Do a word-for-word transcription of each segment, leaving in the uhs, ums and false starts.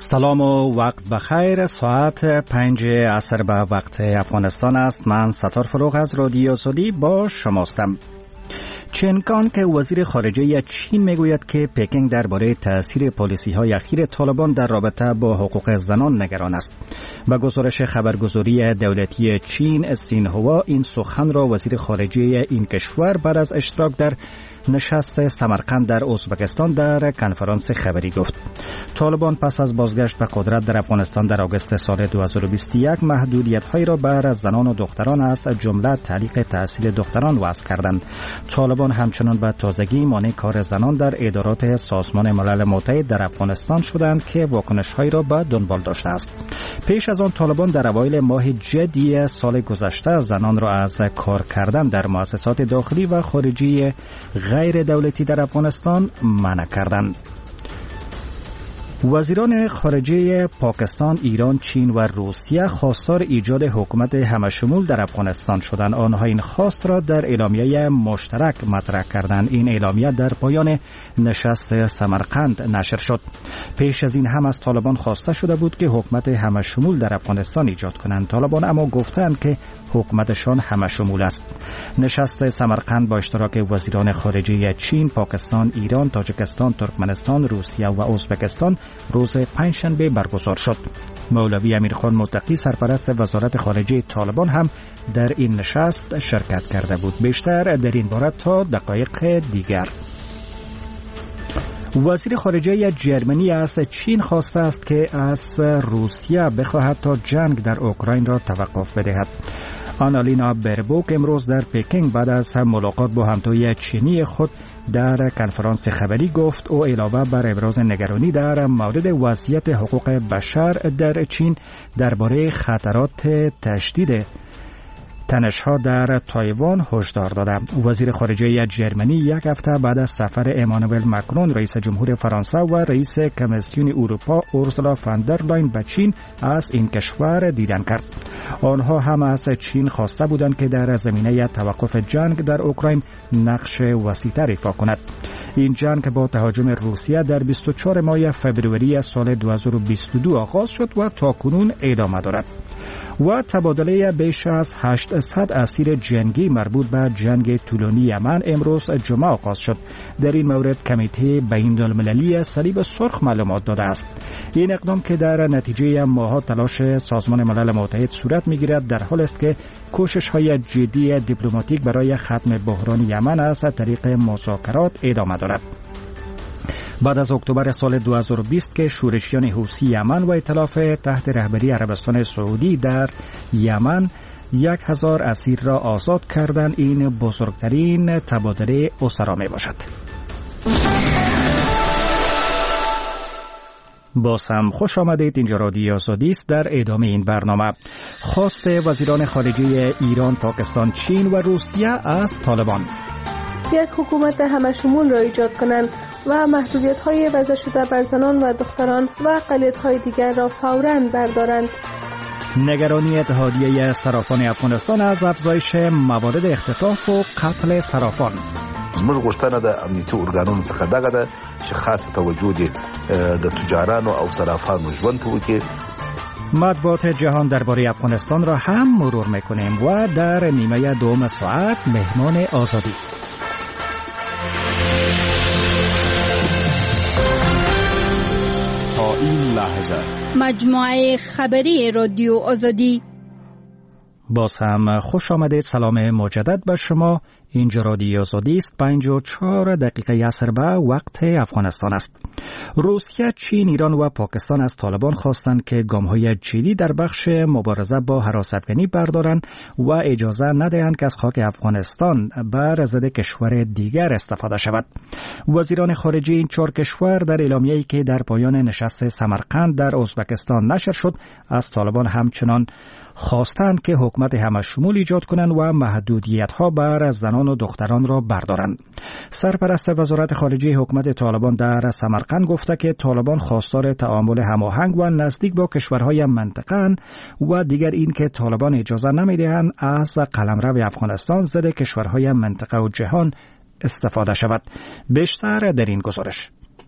سلام و وقت بخیر. ساعت پنج عصر به وقت افغانستان است. من ستار فروغ از رادیو آزادی با شماستم. چینکان که وزیر خارجه چین میگوید که پکینگ درباره تأثیر پالیسی‌های اخیر طالبان در رابطه با حقوق زنان نگران است. با گزارش خبرگزاری دولتی چین سینهوا این سخن را وزیر خارجه این کشور بعد از اشتراک در نشست سمرقند در ازبکستان در کنفرانس خبری گفت. طالبان پس از بازگشت به قدرت در افغانستان در آگوست سال دو هزار و بیست و یک محدودیت‌هایی را بر زنان و دختران از جمله تعلیق تحصیل دختران وضع کردند. طالبان همچنان به تازگی مانع کار زنان در ادارات سازمان ملل متحد در افغانستان شدند که واکنش‌هایی را به دنبال داشته است. پیش از آن طالبان در اوایل ماه جدی سال گذشته زنان را از کار کردن در مؤسسات داخلی و خارجی غیر دولتی در افغانستان منع کردند. وزیران خارجه پاکستان، ایران، چین و روسیه خواستار ایجاد حکومت همشمول در افغانستان شدند. آنها این خواست را در اعلامیه مشترک مطرح کردند. این اعلامیه در پایان نشست سمرقند نشر شد. پیش از این هم از طالبان خواسته شده بود که حکومت همشمول در افغانستان ایجاد کنند. طالبان اما گفتند که حکومتشان همشمول است. نشست سمرقند با اشتراک وزیران خارجه چین، پاکستان، ایران، تاجیکستان، ترکمنستان، روسیه و ازبکستان روز پنجشنبه برگزار شد. مولوی امیرخان متقی سرپرست وزارت خارجه طالبان هم در این نشست شرکت کرده بود. بیشتر در این باره تا دقایق دیگر. وزیر خارجه جرمنی از چین خواسته است که از روسیه بخواهد تا جنگ در اوکراین را توقف بدهد. آنالینا بربوک امروز در پکینگ بعد از ملاقات با همتای چینی خود در کنفرانس خبری گفت او علاوه بر ابراز نگرانی در مورد وضعیت حقوق بشر در چین درباره خطرات تشدید تنش‌ها در تایوان هشدار داد. وزیر خارجه جرمنی یک هفته بعد از سفر امانوئل ماکرون رئیس جمهور فرانسه و رئیس کمیسیون اروپا اورسولا فاندرلاین به چین از این کشور دیدن کرد. آنها هم از چین خواسته بودند که در زمینه توقف جنگ در اوکراین نقش وسیع‌تر ایفا کند. این جنگ با تهاجم روسیه در بیست و چهارم ماه فوریه سال دو هزار و بیست و دو آغاز شد و تاکنون ادامه دارد. و تبادله بیش از هشتصد اسیر جنگی مربوط به جنگ طولانی یمن امروز جمعه آغاز شد. در این مورد کمیته بین‌المللی صلیب سرخ معلومات داده است. این اقدام که در نتیجه ماه‌ها تلاش سازمان ملل متحد صورت می‌گیرد در حالی است که کوشش‌های جدی دیپلماتیک برای ختم بحران یمن از طریق مذاکرات ادامه دارد. بعد از اکتبر سال دو هزار و بیست که شورشیان حوثی یمن و ائتلاف تحت رهبری عربستان سعودی در یمن یک هزار اسیر را آزاد کردند، این بزرگترین تبادله اسرا می باشد. باز هم خوش آمدید. اینجا رادیو آزادی است. در ادامه این برنامه خواست وزیران خارجه ایران، پاکستان، چین و روسیه از طالبان یک حکومت همشمول را ایجاد کنند و محدودیت‌های وضع شده بر زنان و دختران و اقلیت‌های دیگر را فوراً بردارند. نگرانی اتحادیه صرافان افغانستان از افزایش موارد اختطاف و قتل صرافان. زموږ غوښتنه د امنیتي ارګانونو څخه دغه ده چې خاصه توجه دي د تجارانو او صرافانو ژوند ته وکړي. مطبوعات جهان درباره افغانستان را هم مرور می‌کنیم و در نیمه دوم ساعت مهمان آزادی. تا این لحظه مجموعه خبری رادیو آزادی. باز هم خوش آمدید. سلام مجدد به شما. اینجا رادیو آزادی است. پنج و چهار دقیقه عصر به وقت افغانستان است. روسیه، چین، ایران و پاکستان از طالبان خواستند که گام‌های جدی در بخش مبارزه با هراس‌افکنی بردارند و اجازه ندهند که از خاک افغانستان بر ضد کشور دیگر استفاده شود. وزیران خارجه این چهار کشور در اعلامیه‌ای که در پایان نشست سمرقند در ازبکستان نشر شد از طالبان همچنان خواستند که حکومت همشمول ایجاد کنند و محدودیت‌ها بر زنان و دختران را بردارند. سرپرست وزارت خارجه حکومت طالبان در سمرقند گفته که طالبان خواستار تعامل هماهنگ و نزدیک با کشورهای منطقه و دیگر این که طالبان اجازه نمی‌دهند از قلمرو افغانستان ضد کشورهای منطقه و جهان استفاده شود. بیشتر در این گزارش.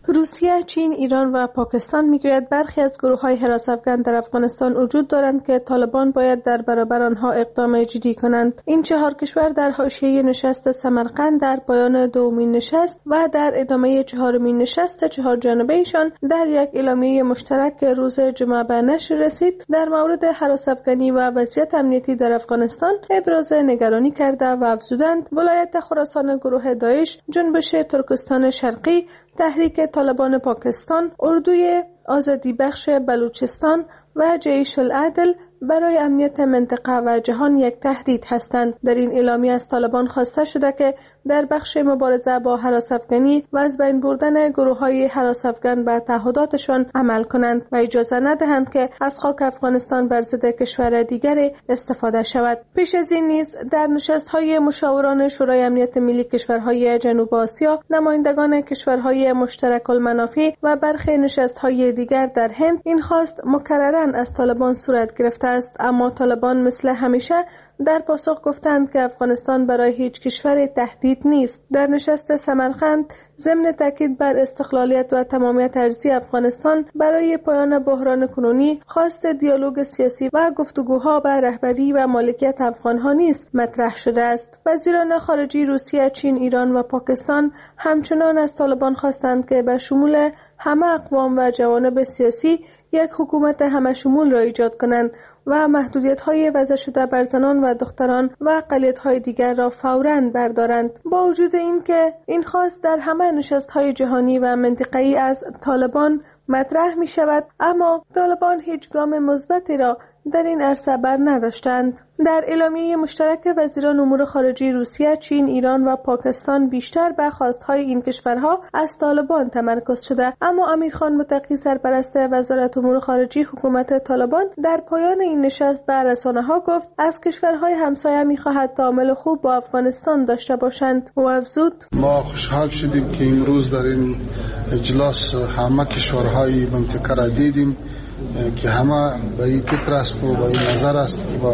روسیه، چین، ایران و پاکستان میگوید برخی از گروه‌های حراس افغان در افغانستان وجود دارند که طالبان باید در برابر آنها اقدام جدی کنند. این چهار کشور در حاشیه نشست سمرقند در پایان دومین نشست و در ادامه چهارمین نشست چهار جانبه‌ایشان در یک اعلامیه مشترک که روز جمعه به نشر رسید در مورد حراس افغانی و وضعیت امنیتی در افغانستان ابراز نگرانی کرده و افزودند ولایت خراسان گروه داعش، جنبش ترکستان شرقی، تحریک طالبان پاکستان، اردوی آزادی بخش بلوچستان و جیش العدل برای امنیت منطقه و جهان یک تهدید هستند. در این اعلامیه از طالبان خواسته شده که در بخش مبارزه با حراس افغانی و از بین بردن گروه‌های حراس افغان به تعهداتشان عمل کنند و اجازه ندهند که از خاک افغانستان بر ضد کشور دیگری استفاده شود. پیش از این نیز در نشست‌های مشاوران شورای امنیت ملی کشورهای جنوب آسیا، نمایندگان کشورهای مشترک المنافع و برخی نشست‌های دیگر در هند این خواست مکرراً از طالبان صورت گرفته است، اما طالبان مثل همیشه در پاسخ گفتند که افغانستان برای هیچ کشور تهدید نیست. در نشست سمرقند ضمن تاکید بر استقلالیت و تمامیت ارضی افغانستان برای پایان بحران کنونی خواست دیالوگ سیاسی و گفتگوها به رهبری و مالکیت افغانها نیز مطرح شده است. وزیران خارجه روسیه، چین، ایران و پاکستان همچنان از طالبان خواستند که به شمول همه اقوام و جوانب سیاسی یک حکومت همه شمول را ایجاد کنند و محدودیت‌های وضع شده بر زنان و دختران و اقلیت‌های دیگر را فوراً بردارند. با وجود این که این خواست در همه نشست‌های جهانی و منطقه‌ای از طالبان مطرح می شود، اما طالبان هیچ گام مثبتی را در این عرصه بر نداشتند. در اعلامیه مشترک وزیران امور خارجه روسیه، چین، ایران و پاکستان بیشتر به خواستهای این کشورها از طالبان تمرکز شده، اما امیرخان متقی سرپرست وزارت امور خارجه حکومت طالبان در پایان این نشست به رسانه‌ها گفت از کشورهای همسایه می‌خواهد تعامل خوب با افغانستان داشته باشند و افزود ما خوشحال شدیم که امروز در این اجلاس همه کشورهای منطقه را دیدیم که همه به این فکر است و به این نظر است که با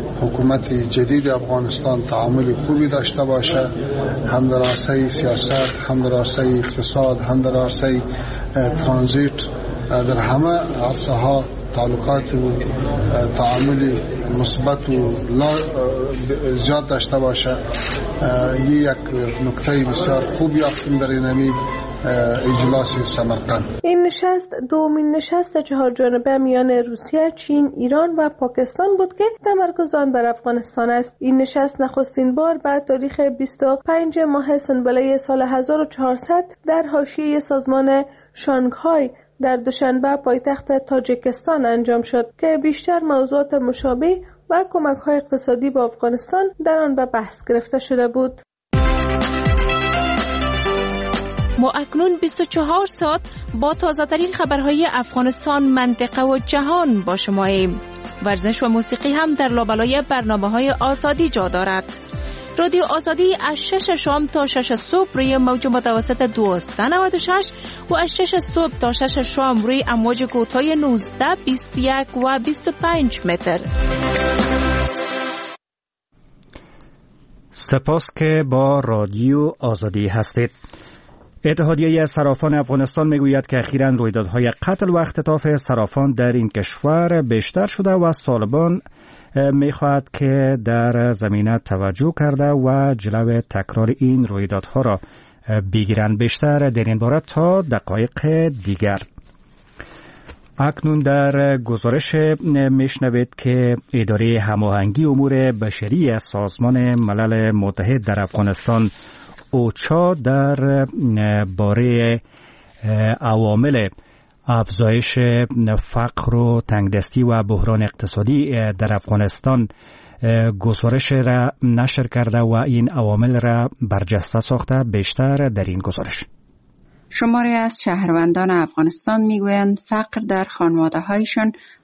حکومت جدید افغانستان تعامل خوبی داشته باشه، هم در عرصه سیاست، هم در عرصه اقتصاد، هم در عرصه ترانزیت، در همه عرصه ها تعلقات و تعامل مثبت و زیاد داشته باشه. این یک نکته بسیار خوب یافتیم در این اجلاس سمرقند. این نشست دومین نشست چهار جانبه میان روسیه، چین، ایران و پاکستان بود که تمرکز آن بر افغانستان است. این نشست نخستین بار بعد تاریخ بیست و پنجم ماه سنبله سال هزار و چهارصد در حاشیه سازمان شانگهای در دوشنبه پایتخت تاجیکستان انجام شد که بیشتر موضوعات مشابه و کمک‌های اقتصادی به افغانستان در آن به بحث گرفته شده بود. ما اکنون بیست و چهار ساعت با تازه‌ترین خبرهای افغانستان، منطقه و جهان با شماییم. ورزش و موسیقی هم در لابلای برنامه‌های آزادی جا دارد. رادیو آزادی از شش شام تا شش صبح روی موج متوسط دویست و نود و شش و از شش صبح تا شش شام روی امواج کوتاه نوزده، بیست و یک و بیست و پنج متر. سپاس که با رادیو آزادی هستید. اتحادیه صرافان افغانستان میگوید که اخیراً رویدادهای قتل و اختطاف صرافان در این کشور بیشتر شده و از طالبان میخواهد که در زمینه توجه کرده و جلو تکرار این رویدادها را بگیرند. بیشتر در این باره تا دقایق دیگر. اکنون در گزارش میشنوید که اداره هماهنگی امور بشری از سازمان ملل متحد در افغانستان اوچا در باره عوامل افزایش فقر و تنگدستی و بحران اقتصادی در افغانستان گزارش را نشر کرده و این عوامل را برجسته ساخته. بیشتر در این گزارش. شماری از شهروندان افغانستان میگویند فقر در خانواده‌هایشان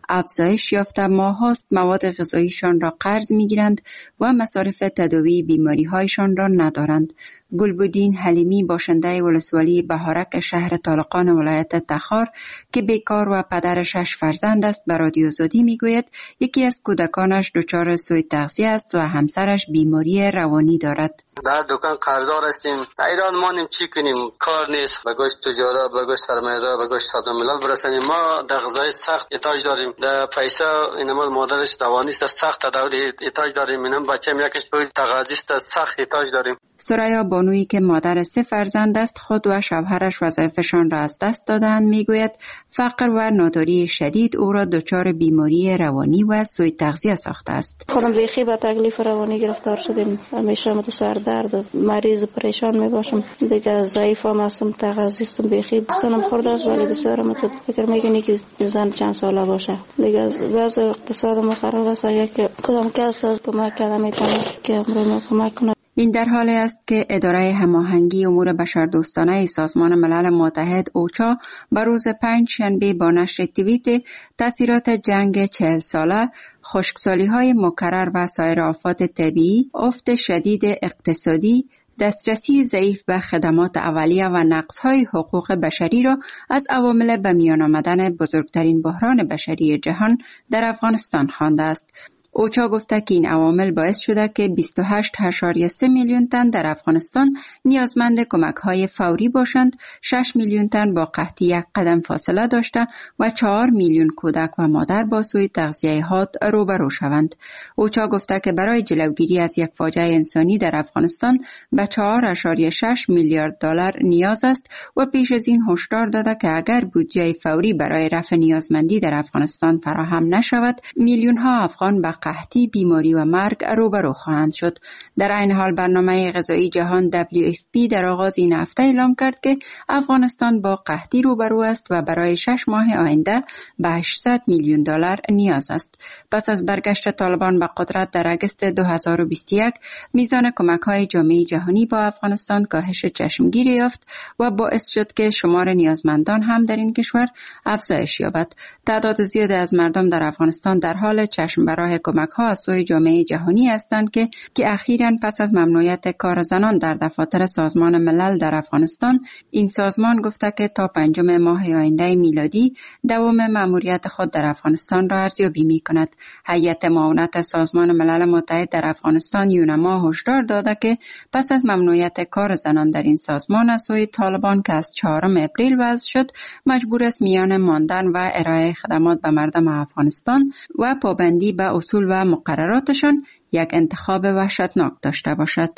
افزایش یافته ماهاست مواد غذاییشان را قرض می‌گیرند و مصارف تداوی بیماری‌هایشان را ندارند. گلبدین حلیمی باشنده ولسوالی بهارک شهر طالقان ولایت تخار که بیکار و پدر شش فرزند است به رادیو آزادی میگوید یکی از کودکانش دچار سوء تغذیه است و همسرش بیماری روانی دارد. در دکان قرضدار هستیم. در ایران مانیم چی کنیم؟ کار نیست. به گوش تجارت، به گوش سرمایه‌دار، به گوش سازمان ملل برسانیم. ما در غذای سخت احتیاج داریم. در پیسه اینم مادرش دوانی است، سخت تداوی احتیاج داریم. اینم بچه‌م یکیش به تغذیه است، سخت احتیاج داریم. سریا بانویی که مادر سه فرزند است خود و شوهرش وظایفشان را از دست دادند میگوید فقر و ناداری شدید او را دچار بیماری روانی و سوء تغذیه ساخته است. خودم بیخی با تکلیف روانی گرفتار شدیم. همیشه مت سر درد و مریض پریشان می باشم. دیگه ضعیف هم هستم، تغذیستم بیخی سنم خورده است ولی بسیار مت فکر میکنی که زن چند ساله باشه. دیگه وضع اقتصادم خراب است. یک کدام کس از کمک کردم میتونه که امروز کمک کنه. این در حالی است که اداره هماهنگی امور بشردوستانه سازمان ملل متحد اوچا بر روز پنج شنبه با نشر توییت تاثیرات جنگ چهل ساله، خشکسالی‌های مکرر و سایر آفات طبیعی، افت شدید اقتصادی، دسترسی ضعیف به خدمات اولیه و نقض‌های حقوق بشری را از عوامل به میان آمدن بزرگترین بحران بشری جهان در افغانستان خوانده است. اوچا گفته که این عوامل باعث شده که بیست و هشت ممیز سه میلیون تن در افغانستان نیازمند کمک‌های فوری باشند، شش میلیون تن با قحطی یک قدم فاصله داشته و چهار میلیون کودک و مادر با سوء تغذیه حاد روبرو شوند. اوچا گفته که برای جلوگیری از یک فاجعه انسانی در افغانستان به چهار ممیز شش میلیارد دلار نیاز است و پیش از این هشدار داده که اگر بودجه فوری برای رفع نیازمندی در افغانستان فراهم نشود، میلیون‌ها افغان به قحطی، بیماری و مرگ روبرو خواهند شد. در این حال برنامه غذایی جهان دبلیو اف پی در آغاز این هفته اعلام کرد که افغانستان با قحطی روبرو است و برای شش ماه آینده به هشتصد میلیون دلار نیاز است. پس از برگشت طالبان به قدرت در اگست دو هزار و بیست و یک، میزان کمک‌های جامعه جهانی با افغانستان کاهش چشمگیری یافت و باعث شد که شمار نیازمندان هم در این کشور افزایش یابد. تعداد زیادی از مردم در افغانستان در حال چشم به راه کمک‌ها از سوی جامعه جهانی هستند که که اخیراً پس از ممنوعیت کار زنان در دفاتر سازمان ملل در افغانستان، این سازمان گفته که تا پنجم ماه آینده میلادی دوام مأموریت خود در افغانستان را ارزیابی می‌کند. هیئت معاونت سازمان ملل متحد در افغانستان یونما هشدار داده که پس از ممنوعیت کار زنان در این سازمان از سوی طالبان که از چهارم اپریل وضع شد، مجبور است میان ماندن و ارائه خدمات به مردم افغانستان و پابندی به اصول و مقرراتشان یک انتخاب وحشتناک داشته باشد.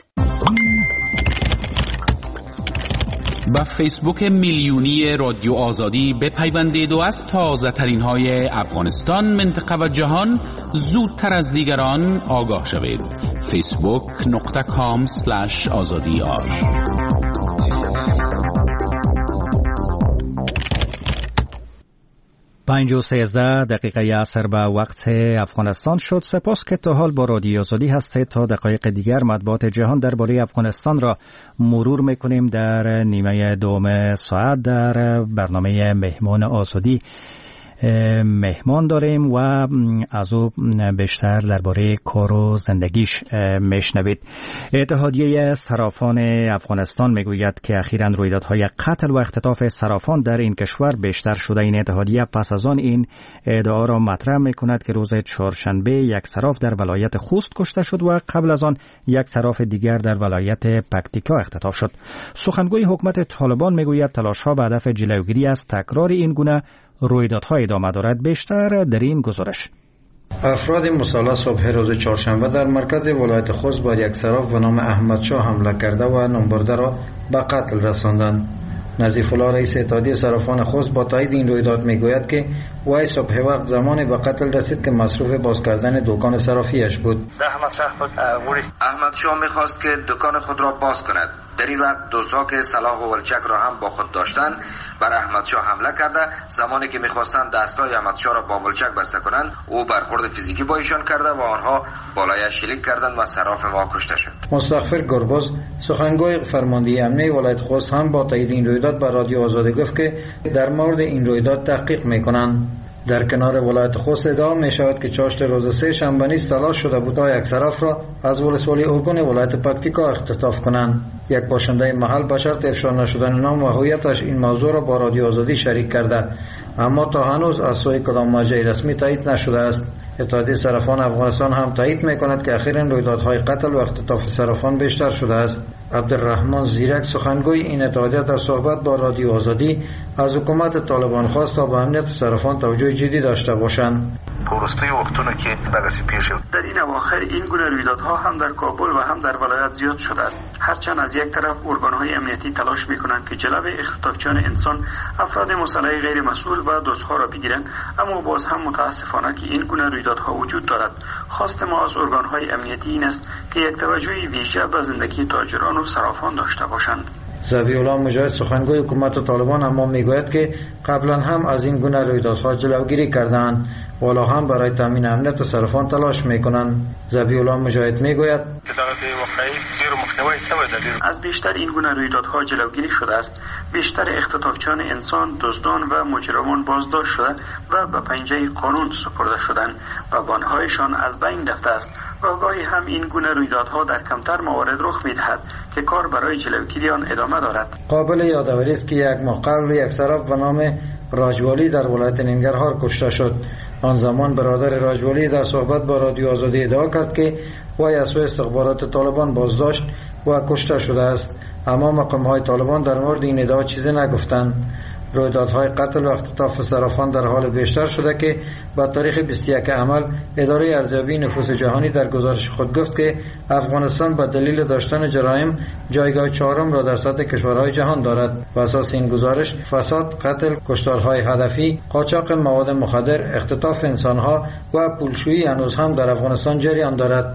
با فیسبوک میلیونی رادیو آزادی بپیوندید و از تازه ترین های افغانستان، منطقه و جهان زودتر از دیگران آگاه شوید. فیسبوک نقطه کام سلش آزادی آر. پنج و سیزده دقیقه عصر به وقت افغانستان شد. سپاس که تا حال با رادیو آزادی هستید. تا دقایق دیگر مطبوعات جهان درباره افغانستان را مرور میکنیم. در نیمه دوم ساعت در برنامه مهمان آزادی مهمان داریم و از او بیشتر درباره کار و زندگیش میشنوید. اتحادیه صرافان افغانستان میگوید که اخیراً رویدادهای قتل و اختطاف صرافان در این کشور بیشتر شده. این اتحادیه پس از آن این ادعا را مطرح میکند که روز چهارشنبه یک صراف در ولایت خوست کشته شد و قبل از آن یک صراف دیگر در ولایت پکتیکا اختطاف شد. سخنگوی حکومت طالبان میگوید تلاش‌ها به هدف جلوگیری از تکرار این گونه رویدادها ادامه دارد. بیشتر در این گزارش. افراد مسلح صبح روز چهارشنبه در مرکز ولایت خوست با یک صراف به نام احمد شاه حمله کرده و نامبرده را به قتل رساندند. نظیف الله رئیس اتحادیه صرافان خوست با تایید این رویداد میگوید که وای صبح وقت زمانی به قتل رسید که مصروف باز کردن دکان صرافیش بود. احمد شاه میخواست که دکان خود را باز کند. در این وقت دوستها که سلاح و ولچک را هم با خود داشتند بر احمد شاه حمله کرده. زمانی که میخواستند دستای احمد شاه را با ولچک بسته کنند، او برخورد فیزیکی با ایشان کرده و آنها بالایش شلیک کردند و صراف ما کشته شد. مستغفر گرباز سخنگوی فرماندهی امنیه ولایت خوست هم با تایید این رویداد به رادیو آزادی گفت که در مورد این رویداد تحقیق میکنند. در کنار ولایت خوست ادعا می شود که چاشت روز سه شنبه نیز تلاش شده بود تا یک صرف را از ولسوالی اوگون ولایت پکتیکا اختطاف کنند. یک باشنده محل به شرط افشا نشدن نام و هویتش این موضوع را با رادیو آزادی شریک کرده، اما تا هنوز از سوی کدام مرجع رسمی تایید نشده است. اتحادیه صرافان افغانستان هم تایید می‌کند که اخیراً رویدادهای قتل و اختطاف صرافان بیشتر شده است. عبدالرحمن زیرک سخنگوی این اتحادیه در صحبت با رادیو آزادی از حکومت طالبان خواست تا به امنیت صرافان توجه جدی داشته باشند. پرستی وقتونه که دغسی پیش شد. در این اواخر این گونه رویدادها هم در کابل و هم در ولایت زیاد شده است. هرچند از یک طرف ارگان‌های امنیتی تلاش می‌کنند که جلوی اختطافچیان انسان، افراد مسلح غیر مسئول و دزدها را بگیرند، اما باز هم متاسفانه که این گونه رویدادها وجود دارد. خواست ما از ارگان‌های امنیتی این است که یک توجهی ویژه به زندگی تاجران و صرافان داشته باشند. ذبیح الله مجاهد سخنگوی حکومت طالبان اما میگوید که قبلا هم از این گونه رویدادها جلوگیری کردند و حالا هم برای تامین امنیت صرافان تلاش میکنند. ذبیح الله مجاهد میگوید از بیشتر این گونه رویدادها جلوگیری شده است. بیشتر اختطافچیان انسان، دزدان و مجرمان بازداشت شده و به پنجه قانون سپرده شدند و بانهایشان از بین رفته است. و گاهی هم این گونه رویدادها در کمتر موارد رخ می‌دهد که کار برای جلوگیری آن ادامه دارد. قابل یادآوری است که یک ماه قبل یک صراف به نام راجوالی در ولایت ننگرهار کشته شد. آن زمان برادر راجوالی در صحبت با رادیو آزادی ادعا کرد که وی از سوی استخبارات طالبان بازداشت و کشته شده است، اما مقام‌های طالبان در مورد این ادعا چیزی نگفتند. رویدادهای قتل و اختطاف صرافان در حال بیشتر شده که با تاریخ بیست و یک عمل اداره ارزیابی نفوس جهانی در گزارش خود گفت که افغانستان به دلیل داشتن جرایم جایگاه چهارم را در سطح کشورهای جهان دارد. بر اساس این گزارش فساد، قتل، کشتارهای هدفی، قاچاق مواد مخدر، اختطاف انسانها و پولشویی هنوز هم در افغانستان جریان دارد.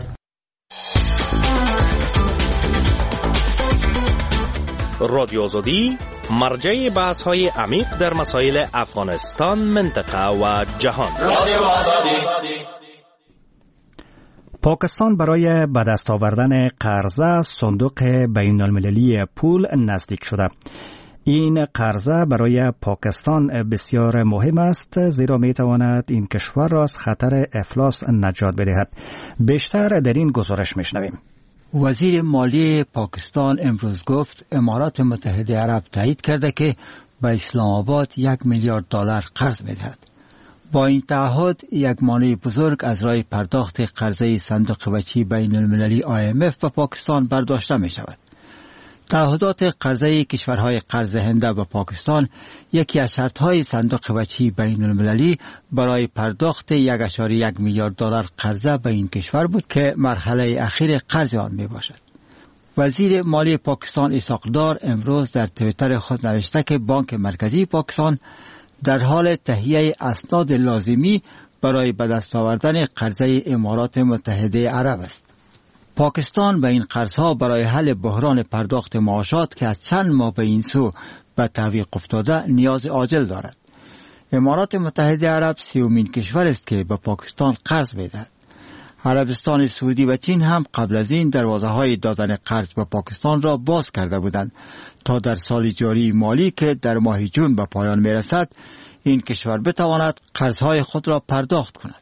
رادیو آزادی مرجع بحث های عمیق در مسائل افغانستان، منطقه و جهان. رادیو آزادی. پاکستان برای به دست آوردن قرضه صندوق بین المللی پول نزدیک شده. این قرضه برای پاکستان بسیار مهم است، زیرا می تواند این کشور را از خطر افلاس نجات بدهد. بیشتر در این گزارش میشنویم. وزیر مالی پاکستان امروز گفت امارات متحده عرب تایید کرده که به اسلام آباد یک میلیارد دلار قرض میدهد. با این تعهد یک مانع بزرگ از راه پرداخت قرضه صندوق بچی بین المللی آی ام اف به پاکستان برداشته می شود. تعهدات قرضه کشورهای قرض دهنده به پاکستان یکی از شرطهای صندوق بچی بین المللی برای پرداخت یک ممیز یک میلیارد دلار قرضه به این کشور بود که مرحله اخیر قرض آن می باشد. وزیر مالی پاکستان اسحاق دار امروز در توییتر خود نوشته که بانک مرکزی پاکستان در حال تهیه اسناد لازمی برای به دست آوردن قرضه امارات متحده عرب است. پاکستان به این قرضها برای حل بحران پرداخت معاشات که از چند ماه به این سو به تعویق افتاده نیاز عاجل دارد. امارات متحده عرب سومین کشور است که به پاکستان قرض می‌دهد. عربستان سعودی و چین هم قبل از این دروازه‌های دادن قرض به پاکستان را باز کرده بودند تا در سال جاری مالی که در ماه جون به پایان می‌رسد این کشور بتواند قرض‌های خود را پرداخت کند.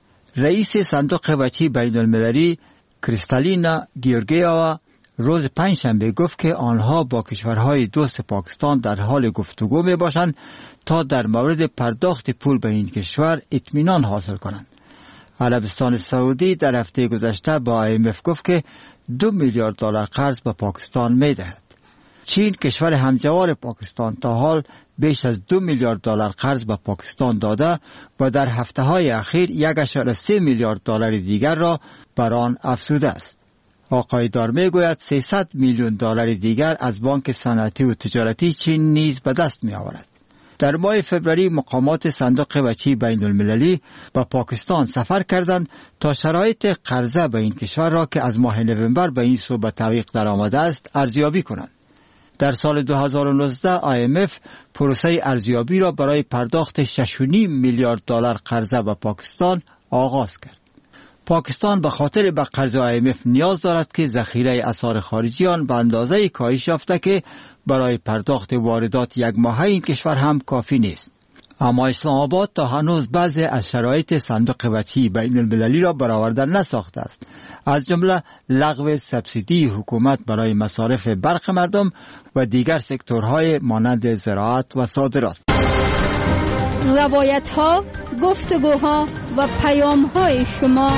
رئیس صندوق بچی بین المللی کریستالینا گیورگیووا روز پنجشنبه گفت که آنها با کشورهای دوست پاکستان در حال گفتگو می باشند تا در مورد پرداخت پول به این کشور اطمینان حاصل کنند. عربستان سعودی در هفته گذشته با آی ام اف گفت که دو میلیارد دلار قرض به پاکستان می دهد. چین کشور همجوار پاکستان تا حال بیش از دو میلیارد دلار قرض به پاکستان داده و در هفته‌های اخیر یک ممیز سه میلیارد دلار دیگر را بر آن افزوده است. آقای دار میگوید سیصد میلیون دلار دیگر از بانک صنعتی و تجارتی چین نیز به دست می آورد. در ماه فوریه مقامات صندوق بچی بین المللی به پاکستان سفر کردند تا شرایط قرضه به این کشور را که از ماه نوامبر به این سو به تعویق درآمده است ارزیابی کنند. در سال دو هزار و نوزده آی ام اف پروسه ارزیابی را برای پرداخت شش و نیم میلیارد دلار قرضه به پاکستان آغاز کرد. پاکستان به خاطر به قرض آی ام اف نیاز دارد که ذخیره اسعار خارجی آن به اندازه کاهش یافته که برای پرداخت واردات یک ماهه این کشور هم کافی نیست. اما اسلام آباد تا هنوز بعضی از شرایط صندوق بچی بین المللی را برآورده نساخته است، از جمله لغو سبسیدی حکومت برای مصارف برق مردم و دیگر سکتورهای مانند زراعت و صادرات. روایت ها، گفتگوها و پیام های شما.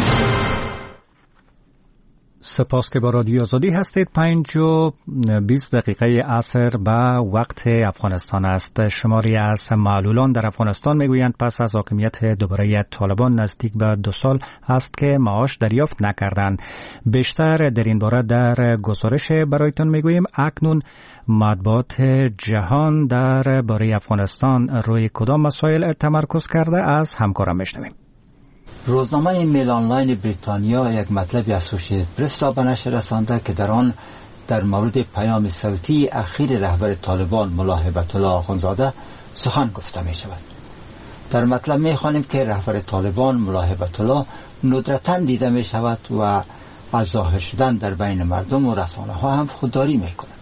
سپاس که با رادیو آزادی هستید. پنج و بیست دقیقه عصر به وقت افغانستان است. شماری از معلولان در افغانستان میگویند پس از حاکمیت دوباره طالبان نزدیک به دو سال است که معاش دریافت نکردند. بیشتر در این باره در گزارش برایتان میگوییم. اکنون مطبوعات جهان در باره افغانستان روی کدام مسائل تمرکز کرده؟ از همکارم میشنویم. روزنامه میل آنلاین بریتانیا یک مطلبی از اسوسییتد پرس را به نشر رسانده که در آن در مورد پیام صوتی اخیر رهبر طالبان ملا هیبت الله آخوندزاده سخن گفته می شود. در مطلب می خوانیم که رهبر طالبان ملا هیبت الله ندرتاً دیده می شود و از ظاهر شدن در بین مردم و رسانه ها هم خودداری می کند.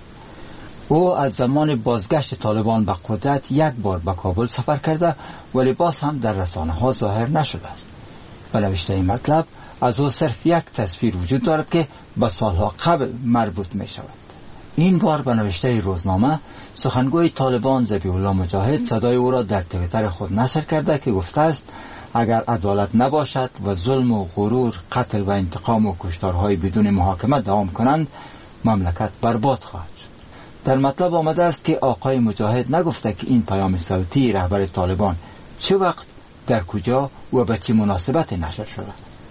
او از زمان بازگشت طالبان به قدرت یک بار به کابل سفر کرده ولی باز هم در رسانه ها ظاهر نشده است. به نوشته این مطلب از او صرف یک تصویر وجود دارد که به سالها قبل مربوط می شود. این بار به نوشته روزنامه سخنگوی طالبان ذبیح الله مجاهد صدای او را در توییتر خود نشر کرده که گفته است اگر عدالت نباشد و ظلم و غرور، قتل و انتقام و کشتارهای بدون محاکمه دوام کنند، مملکت برباد خواهد شد. در مطلب آمده است که آقای مجاهد نگفته که این پیام صوتی رهبر طالبان چه وقت، در کجا و به چه مناسبت نشر شده.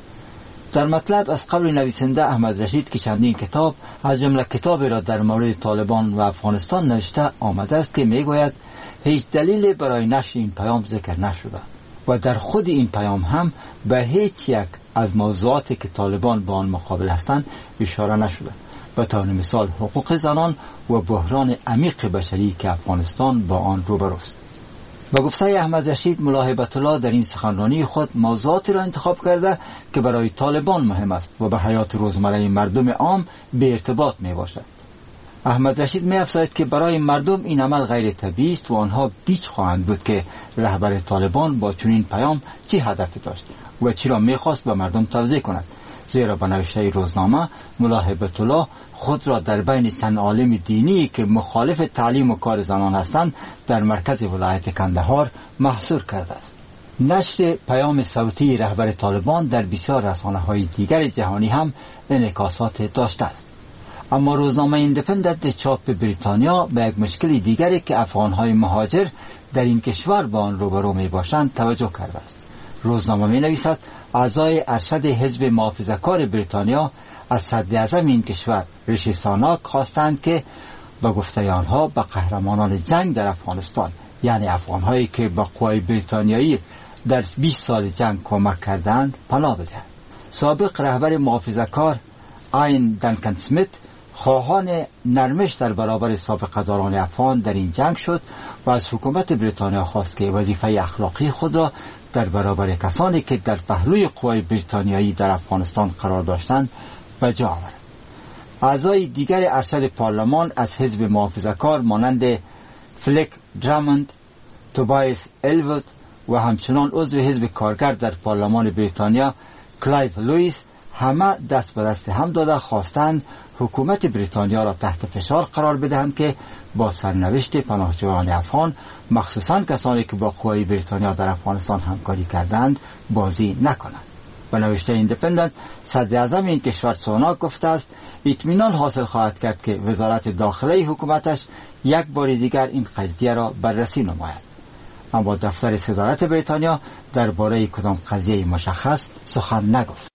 در مطلب از قول نویسنده احمد رشید که چندین کتاب از جمله کتابی را در مورد طالبان و افغانستان نوشته آمده است که میگوید هیچ دلیل برای نشر این پیام ذکر نشده و در خود این پیام هم به هیچ یک از موضوعاتی که طالبان با آن مقابل هستند اشاره نشده، به طور مثال حقوق زنان و بحران عمیق بشری که افغانستان با آن روبروست. با گفته احمد رشید، ملا هیبت الله در این سخنرانی خود موضوعاتی را انتخاب کرده که برای طالبان مهم است و به حیات روزمره مردم عام به ارتباط می باشد. احمد رشید می افزاید که برای مردم این عمل غیر طبیعی است و آنها گیج خواهند بود که رهبر طالبان با چنین پیام چه هدفی داشت و چرا می خواست به مردم توضیح کند، زیرا به نوشته روزنامه ملا هیبت الله خود را در بین چند عالم دینی که مخالف تعلیم و کار زنان هستند در مرکز ولایت کندهار محصور کرده است. نشر پیام صوتی رهبر طالبان در بسیار رسانه‌های دیگر جهانی هم انعکاسات داشته است. اما روزنامه ایندیپندنت چاپ بریتانیا به یک مشکل دیگری که افغان‌های مهاجر در این کشور با آن روبرو می‌باشند توجه کرده است. روزنامه می‌نویسد اعضای ارشد حزب محافظه‌کار بریتانیا از صدر اعظم این کشور ریشی سوناک خواستند که به گفته آنها به قهرمانان جنگ در افغانستان، یعنی افغان‌هایی که با قوای بریتانیایی در بیست سال جنگ کمک کردند، پناه بدهند. سابق رهبر محافظه‌کار آین دانکن سمیت خواهان نرمش در برابر سابقه‌داران افغان در این جنگ شد و از حکومت بریتانیا خواست که وظیفه اخلاقی خود را در برابر کسانی که در پهلوی قوای بریتانیایی در افغانستان قرار داشتند به جا آورد. اعضای دیگر ارشد پارلمان از حزب محافظه‌کار مانند فلک دراموند، توبایس الوود و همچنان عضو حزب کارگر در پارلمان بریتانیا کلایو لوئیس همه دست به دست هم داده خواستند حکومت بریتانیا را تحت فشار قرار بدهند که با سرنوشت پناهجویان افغان، مخصوصاً کسانی که با قوای بریتانیا در افغانستان همکاری کردند، بازی نکنند. به نوشته ایندیپندنت، صدر اعظم این کشور سوناک گفته است اطمینان حاصل خواهد کرد که وزارت داخلی حکومتش یک بار دیگر این قضیه را بررسی نماید. اما دفتر صدارت بریتانیا درباره کدام قضیه مشخص سخن نگفت.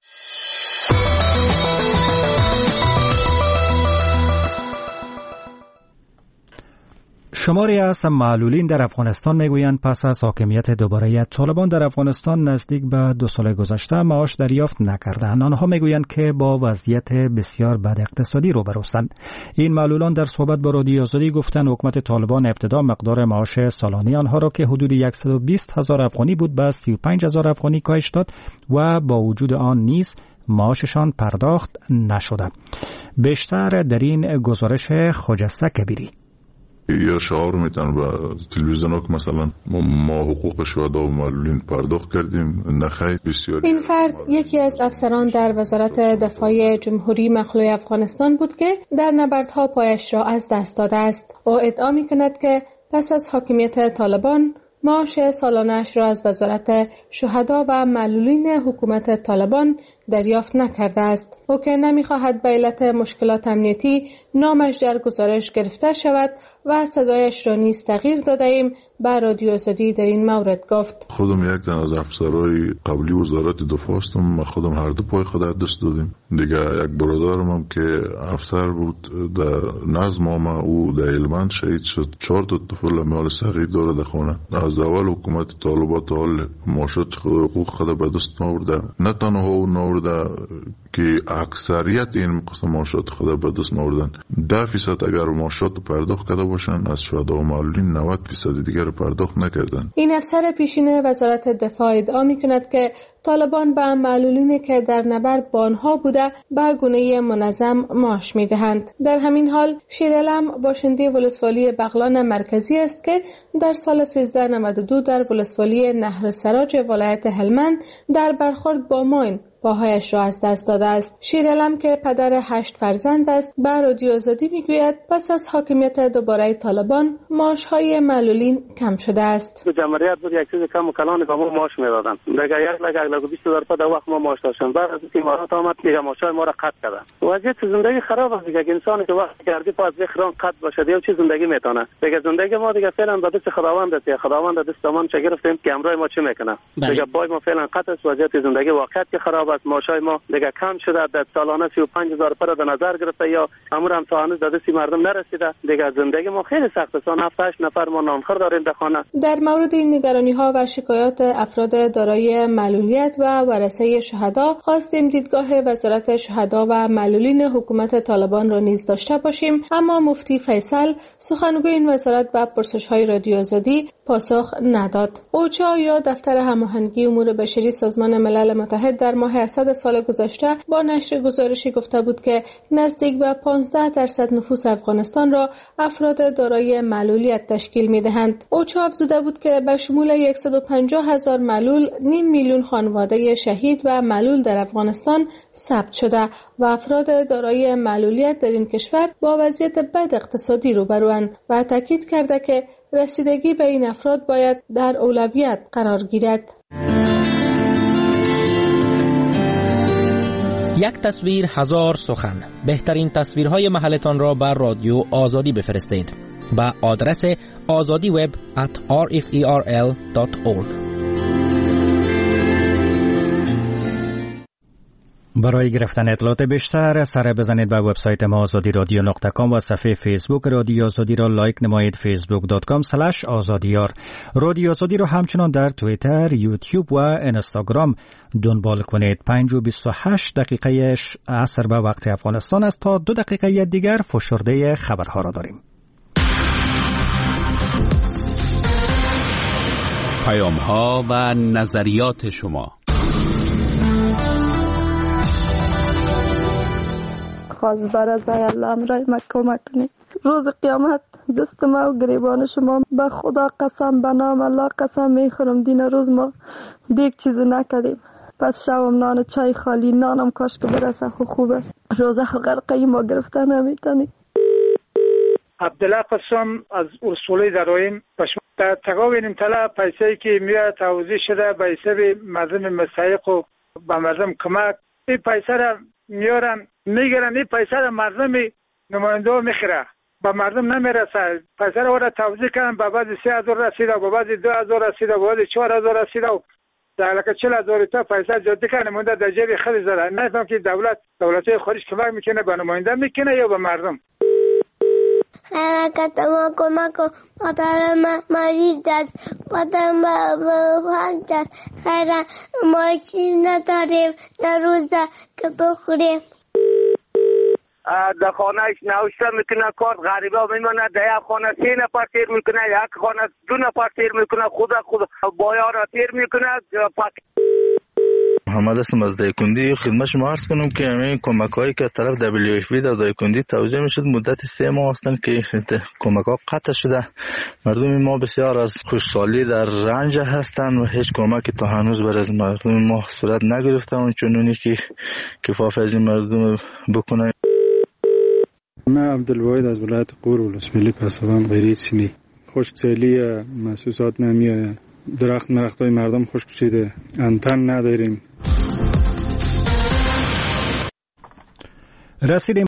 شماری از معلولین در افغانستان میگویند پس از حاکمیت دوباره طالبان در افغانستان نزدیک به دو سال گذشته معاش دریافت نکردند. آنها میگویند که با وضعیت بسیار بد اقتصادی روبروستند. این معلولان در صحبت با رادیو آزادی گفتند حکومت طالبان ابتدا مقدار معاش سالانه آنها را که حدود صد و بیست هزار افغانی بود به سی و پنج هزار افغانی کاهش داد و با وجود آن نیز معاششان پرداخت نشده. بیشتر در این گزارش خجسته کبیری. یا شعار میتن و تلویزیون ها که مثلا ما حقوق شهدا و معلولین پرداخت کردیم، نخیر بسیار. این فرد یکی از افسران در وزارت دفاع جمهوری مخلوع افغانستان بود که در نبردها پایش را از دست داده است. او ادعا میکند که پس از حاکمیت طالبان معاش سالانه‌اش را از وزارت شهدا و معلولین حکومت طالبان دریافت نکرده است. او که نمی‌خواهد به علت مشکلات امنیتی نامش در گزارش گرفته شود و صدایش را نیز تغییر داده ایم، به رادیو آزادی در این مورد گفت: خودم یک تن از افسرهای قبلی وزارت دفاع هستم. ما خودم هر دو پای خود دست دادیم. دیگه یک برادرم هم که افسر بود در نظم ما، او در هلمند شهید شد. چهار تا طفل مال صغیر داره در خانه. از اول حکومت طالبان تا حال معاشات حقوق خود به دست نآورده. نه تنها او نآورده که اکثریت این قسم معاشات خود به دست نآوردن. ده فیصد اگر معاشات پرداخت کرده باشن، از شهدا و معلولین نود فیصد دیگر پرداخت نکردن. این افسر پیشین وزارت دفاع ادعا می‌کند که طالبان به معلولینی که در نبرد با آنها بوده به گونه منظم معاش می‌دهند. در همین حال شیرعلم باشنده ولسوالی بغلان مرکزی است که در سال سیزده نود و دو در ولسوالی نهر سراج ولایت هلمند در برخورد با ماین پاهایش را از دست داده است. شیرعلم که پدر هشت فرزند است به رادیو آزادی میگوید پس از حاکمیت دوباره طالبان معاش‌های معلولین کم شده است. تو جمهوریت بود یک چیز کم و کلان که ما معاش میدادن. دیگه یک لگه یک لگه بیست هزار تا در وقت ما معاش داشتیم. بعد از اینکه امارات آمد دیگه معاشای ما را قطع کردن. وضعیت زندگی خراب است دیگه. انسانی که وقتی کردی پاس بخران قطع باشه دیگه چه زندگی میتونه. دیگه زندگی ما دیگه فعلا به دست خداوند است. خداوند دست ما چه گرفتیم که امروز ما چه میکنه. دیگه پای ما فعلا قطع است. وضعیت زندگی واقعا که خراب است. معاشای ما دیگه کم شده. در سالانه سی و پنج هزار پر در نظر گرفته یا امور هم تا هنوز دست مردم نرسیده. دیگه زندگی ما خیلی سخت است. هفت هشت نفر ما نانخور داریم در خانه. در مورد این نگرانی‌ها و شکایات افراد دارای معلولیت و ورثه شهدا خواستیم دیدگاه وزارت شهدا و معلولین حکومت طالبان را نیز داشته باشیم، اما مفتی فیصل سخنگوی این وزارت به پرسش‌های رادیو آزادی پاسخ نداد. اوچا یا دفتر هماهنگی امور بشری سازمان ملل متحد در ماه اسد سال گذشته با نشر گزارشی گفته بود که نزدیک به پانزده درصد نفوس افغانستان را افراد دارای معلولیت تشکیل می‌دهند. اوچا افزوده بود که به شمول صد و پنجاه هزار معلول نیم میلیون خانواده شهید و معلول در افغانستان ثبت شده و افراد دارای معلولیت در این کشور با وضعیت بد اقتصادی روبروند و تاکید کرده که رسیدگی به این افراد باید در اولویت قرار گیرد. یک تصویر هزار سخن. بهترین تصویرهای محلتان را بر رادیو آزادی بفرستید با آدرس azadi web at r f e r l dot org. برای گرفتن اطلاعات بیشتر سر بزنید به وبسایت ما آزادی رادیو نقطه کام و صفحه فیسبوک رادیو آزادی را لایک نمایید فیسبوک دات کام اسلش آزادیار. رادیو آزادی را همچنان در توییتر، یوتیوب و اینستاگرام دنبال کنید. پنج و بیست و هشت دقیقه عصر به وقت افغانستان است. تا دو دقیقه دیگر فشرده خبرها را داریم. پیام ها و نظریات شما. خواست برای الله امرای ما کمک کنید. روز قیامت دست ما و گریبان شما به خدا قسم، به نام الله قسم میخورم دین روز ما دیگ چیزی نکردیم. پس شوم نان چای خالی نانم کاش که برسه خو خوب است. روزه غرقه ما گرفته نمیتونی. عبدالله قسم از اصولی درایم در تقاوین طلا پیسه‌ای که میاد توضیح شده به حساب مردم مستحق و به مردم کمک، این پیسه را میارن میگیرن، این پیسه را مردم نماینده میخوره، به مردم نمیرسه. پیسه را ورا توضیح کردن، به بعضی سه هزار رسیده، به بعضی دو هزار رسیده، به بعضی چهار هزار رسیده و در حالا چهل هزار تا پیسه جدی کنه مونده در جیب خیلی زده. نفهم که دولت دولت‌های خارج کمک میکنه به نماینده میکنه یا به مردم. حرکت ما کمک کن. مادر مریض است، مادر بفرد است. خیلی ما چیز نداریم در روزه که بخوریم. در خانهش نوشته میکنه کار غریبه میمونه، در یک خانه سه نفر تیر میکنه، یک خانه دو نفر تیر میکنه، خود خود بایا را تیر میکنه. محمد هستم از دایکندی. خدمت شما عرض کنم که همین کمک هایی که از طرف دبلیو اف پی در دایکندی توزیع میشد مدت سه ماه هستند که کمک ها قطع شده. مردم ما بسیار از خوشحالی در رنج هستند و هیچ کمکی تا هنوز بر از مردم ما صورت نگرفته اون چنونی که کفاف از این مردم بکنه. من عبدالواحد از ولایت غور ولسوالی پسابان غیری سیمی. خشکسالی محسوسات نمیاد. درخت مرختای مردم خشک شده. انتن نداریم. رسیدیم